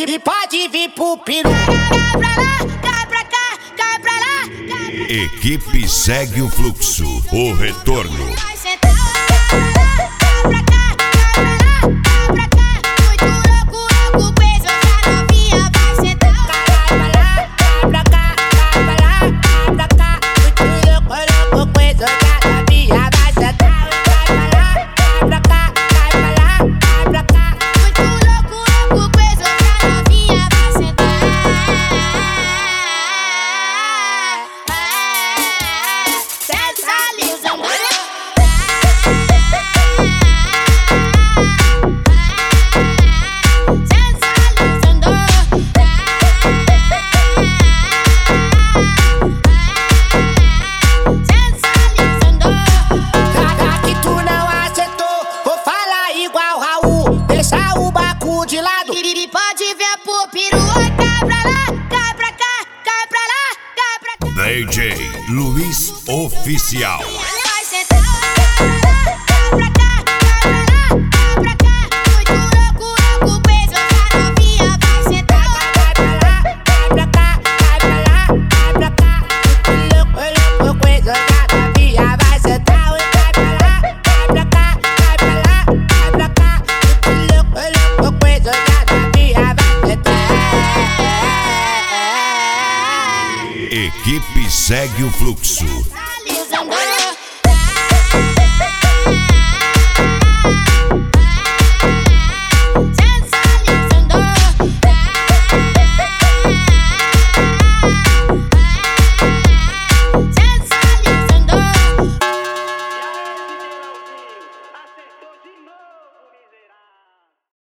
e pode vir pro peru. Cai pra lá, cai pra cá, cai pra lá, cai pra cá. Equipe Segue o Fluxo, o retorno. Vai sentar, cai pra cá, cai pra lá, cai pra cá. Muito louco, louco, preso, já novinha vai sentar. Cai pra lá, cai pra cá, cai pra lá, cai pra cá. Muito louco, louco, preso, já novinha vai sentar. Cai pra lá, cai pra cá, cai pra lá, cai pra cá. Muito louco, louco, preso, já novinha vai sentar. Sensualizando. Já que tu não acertou, vou falar igual Raul. Deixa o baco de lado. E pode vir pro peru. Cai pra lá, cai pra cá, cai pra lá, cai pra cá. DJ Luiz Oficial. Vai sentar, cai pra cá, cai pra lá, cai pra cá. Muito louco, louco, preso, já novinha vai sentar. Cai pra lá, cai pra cá, cai pra lá, cai pra cá. Muito louco, preso, já novinha vai sentar. Cai pra lá, cai pra cá, cai pra lá, cai pra cá. Muito louco, preso, já novinha vai sentar. Equipe Segue o Fluxo.